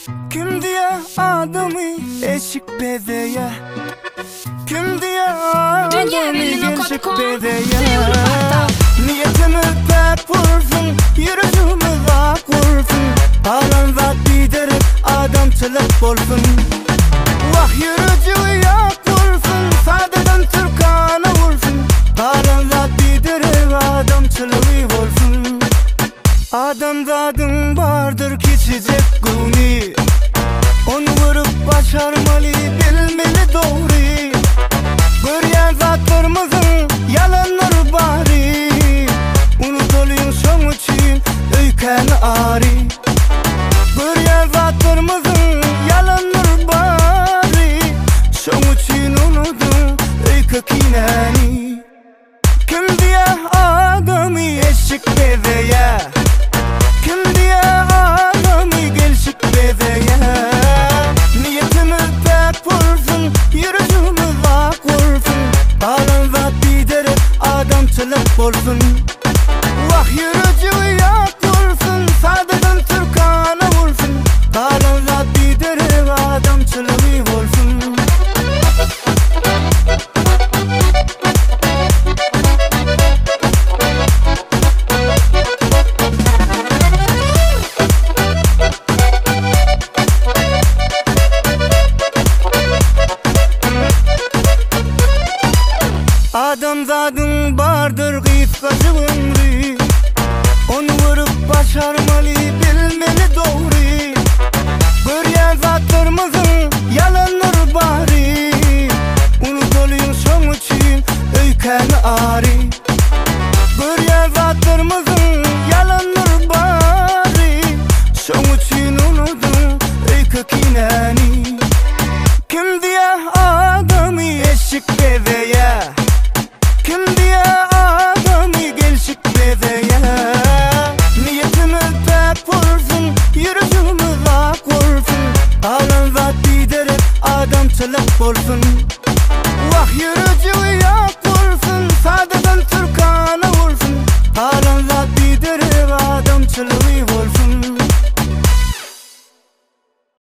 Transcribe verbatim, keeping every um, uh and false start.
Kim diye adımı eşik bedeye, kim diye adımı gerçek bedeye. Niyetimi pek vursun, yürüyüşümü vak vursun. Palan vakti derip adamçılık olsun. Vah yürüyüşü yak vursun, sadeden Türkan'a vursun. Palan vakti derip adamçılığı olsun. Adamzadın vardır küçücük guni, onu vurup başarmalı, bilmeli doğru. Göryen zatlarımızın yalanları bari. Unutuluyum son için öyken ari. Göryen zatlarımızın yalanları bari. Son için unutun öykökineni. Kim diye adamı eşik bedeye, kim diye adamı gelşik bedeye. Niyetimi pek vursun, yürüyüşümü vak vursun. Palan vakti derip adamçılık olsun. Vah yürüyüşü yak vursun, sadeden Türkan'a vursun. Palan vakti derip adamçılığı olsun. Adamzadın vardır kıskacı ömrü, onu vurup başarmalı, bilmeli doğru. Göryen zatlarımızın yalanları bari. Unutuluyum son için öyken ari. Göryen zatlarımızın yalanları bari. Son için unutun öykökineni. Kim diye adamı eşik bedeye, kim diye adamı gelşik bedeye. Niyetimi pek vursun, yürüyüşümü vak vursun. Palan vakti derip adamçılık olsun. Vah yürü